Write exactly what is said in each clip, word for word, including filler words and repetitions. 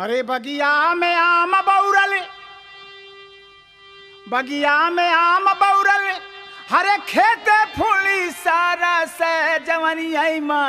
अरे बगिया में आम बौरल, बगिया में आम बौरल, हरे खेते फूली सारा से जवनिया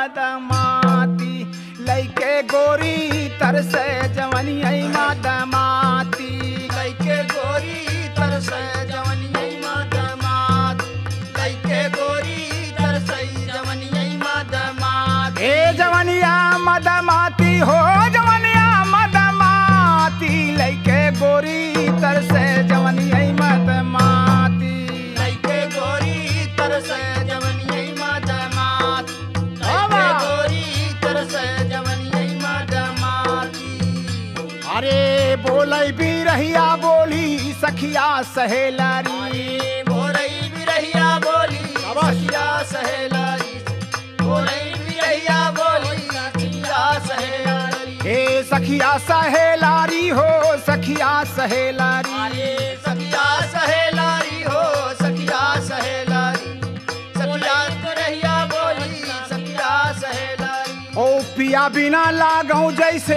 मदमाती लैके गोरी तरसे जवनिया मदमाती लैके गोरी तरसे जवनिया मदमात लैके गोरी तरसे जवनिया मदमात हे जवनिया मदमाती हो जवनिया मदमाती लैके गोरी तरसे जवनिया मदमाती लैके गोरी तरसे जवनिया मदमात लैके गोरी तरसे जवनिया मदमाती। अरे बोलै भी रहिया बोली सखिया सहेलारी बोलई बिरहिया बोली सखिया सहेलारी बोलई बिरहिया बोली सखिया सहेलारी हे सखिया सहेलारी हो सखिया सहेलारी अरे सखिया सहेलारी हो सखिया सहेलारी सखिया बिरहिया बोली सखिया सहेलारी ओ पिया बिना लागऊ जैसे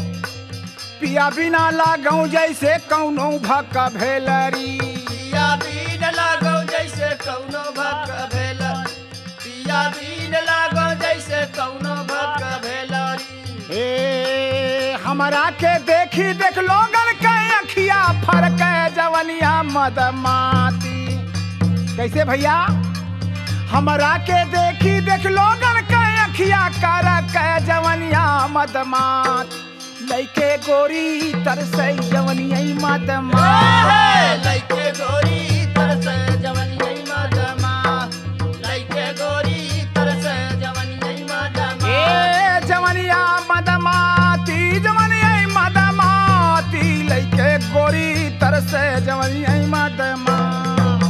पिया बिना लागऊ जैसे कौनो भक भेलरी पिया बीन लागो जैसे कौनो भक भेला पिया बीन लागो जैसे कौनो भक भेलारी हे हमरा के देखी देख लोगन के अखिया फरक जवनिया मदमाती कैसे भैया हमरा के देखी देख लोगन के अखिया करक जवनिया मदमात लैके गोरी तरसै जवनिया मदमात लैके गोरी तरसे जवनिया मदमात लैके गोरी तरसे जवनिया मदमात ए जवनिया मदमाती जवनिया मदमाती लैके गोरी तरसै जवनिया मदमात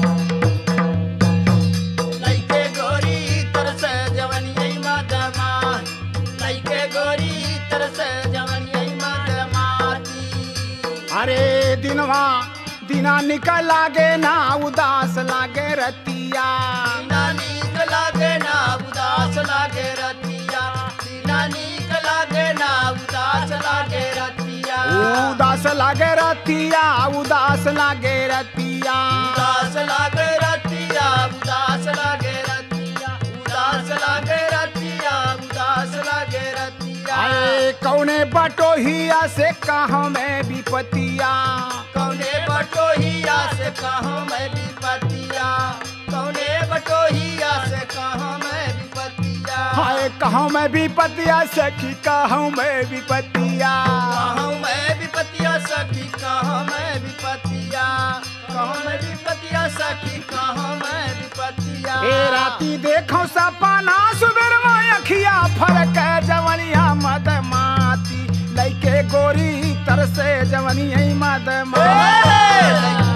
लैके गोरी तरसे जवनिया मदमात लैके गोरी तरसे जवनिया मदमाती। अरे दिनवा दिना निकल लागे ना उदास लागे रतिया दीना नीक लागे ना उदास लागे रतिया दीना नीक लागे ना उदास लागे रतिया उदास लागे रतिया उदास लागे रतिया उदास लागे रतिया उदास लागे रतिया उदास लागे रतिया उदास लागे रतिया अरे कौने बटोहिया से कहाँ में विपतिया कौने बटोहिया से कहाँ मैं विपतिया कौने बटोहिया से कहाँ मैं विपतिया हाय कहाँ में विपतिया सखी कहाँ में विपतिया कहाँ मैं विपतिया सखी कहाँ मैं विपतिया कहाँ मैं विपतिया सखी कहाँ मैं विपतिया ए राती देखो सपना सुबेर में अखिया फरक जवनिया मदमाती लैके गोरी तरसे जवनिया मदमाती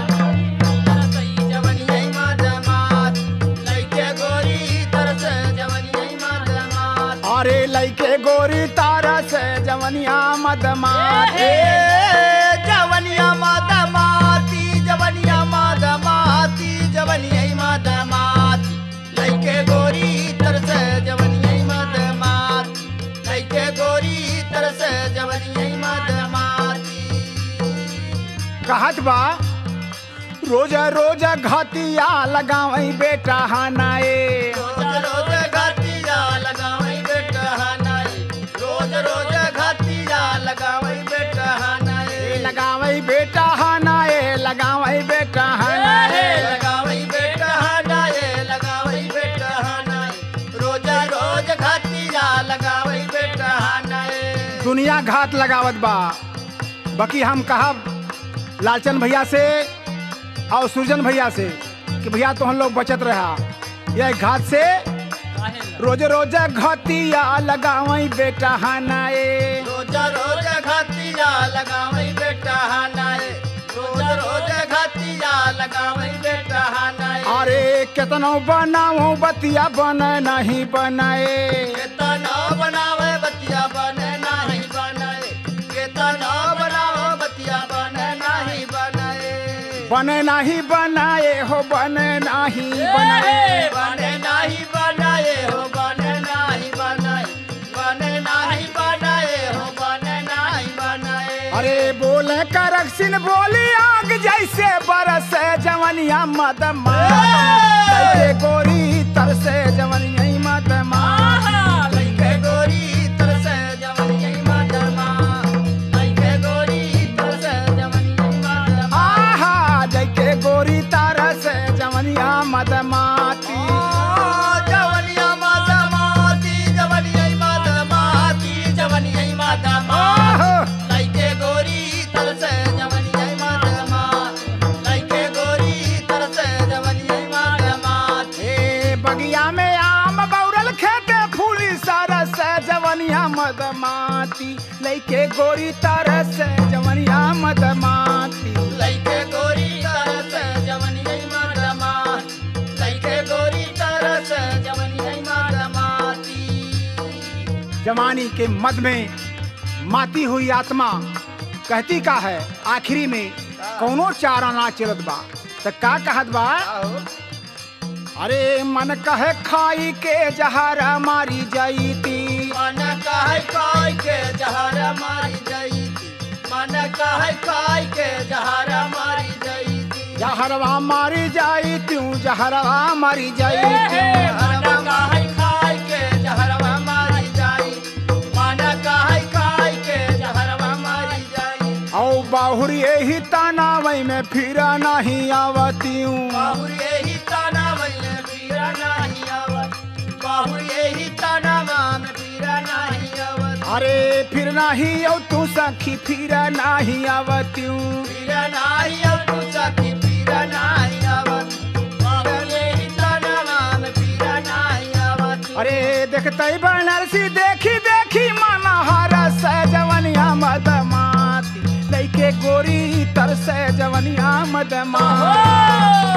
अरे लैके गोरी तारा से जवनिया मदमाती जवनिया मदमाती जवनिया मदमाती जवनिया मदमाती लैके गोरी तरसे जवनिया मदमाती लैके गोरी तरसे जवनिया मदमाती। कहत बा रोज रोज घातिया लगावई बेटा हनाए रोज रोज घाटिया लगावई बेटा हनाई रोज रोज घाटिया लगावई बेटा हनाई लगावई बेटा हनाए लगावई बेटा हनाए लगावई बेटा हनाई लगावई बेटा हनाई रोज रोज घाटिया लगावई बेटा हनाई। दुनिया घात लगावत बा बाकी हम कहब लालचंद भैया से और सुरजन भैया से कि भैया तो हम लोग बचत रहा यह घात से रोज रोज घातिया लगावई बेटा हनाए रोज रोज घाटिया लगावई बेटा हनाई रोज रोज घाटिया लगावई बेटा हनाई। अरे केतनो बनाओ बतिया बने नहीं बनाए केतना बनावे बतिया बने नाही बनाए केतना बनावे बतिया बने नाही बनाए बने नहीं बनाए हो बने नहीं बनाए बने नाही बनाए हो बने नाही बनाए बने नाही बनाए हो बने नाही बनाए। केरोसिन बोली आग जैसे बरस जवनिया मदमा लइके गोरी तरसे जवनिया मदमा लइके गोरी तरसे जवनिया मदमा लइके गोरी तरसे जवनिया मदमा आहा जइके गोरी तरसे जवनिया मदमाती जवनिया मदमाती जवनिया मदमाती जवनिया मदमा लइके गोरी तरसे जवनिया मदमा लइके गोरी तरसे जवनिया मदमा ए बगिया में आम बौरल खेते फूली सरस जवनिया मदमाती लइके गोरी तरस जवनिया मदमाती लइके गोरी तरसे जवनिया मदमा लइके गोरी तरसे जवनिया मदमाती जवानी के मद में माती हुई आत्मा कहती का है आखिरी में कौनो चारा ना चलत बा त का कहत बा अरे मन कहे खाई के जहर मारी जाईती मन कहे खाई के जहर मारी जाईती मन कहे खाई के जहर मारी जाईती जहरवा मारी जाईती जहरवा मारी जाईती मन कहे खाई के जहरवा मारी जाई मन कहे खाई के जहरवा मारी जाई औ बाहुर यही तानावई में फिर नहीं आवती बाहुर यही ताना में पीरा नहीं आवत बाहुर यही ताना में पीरा नहीं आवत अरे फिर नहीं औ तू सखी फिर नहीं आवती पीरा नहीं आवत तू सखी पीरा नहीं आवत बाहुर यही ताना में पीरा नहीं आवत अरे देखते बनरसी देखी देखी मन हरस जवनिया मदमाती लइके गोरी तरसे जवनिया मदमाती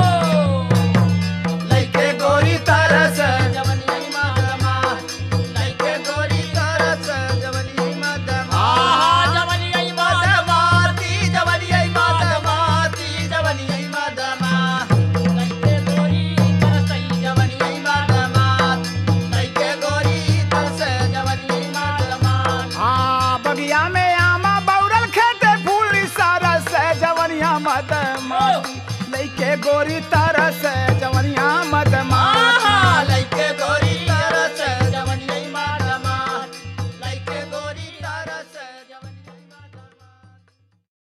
लइके गोरी तरस जवनिया मदमा लइके गोरी तरस जवनिया मदमा जवनिया मदमाती जवनिया मदमाती जवनिया मदमा लइके गोरी तरस जवनिया मदमा लइके गोरी तरस जवनिया मदमा हाँ बगिया में आमा बौरल खेते फूली सरस जवनिया मदमाती लइके गोरी तरस जवनिया मदमाती लइके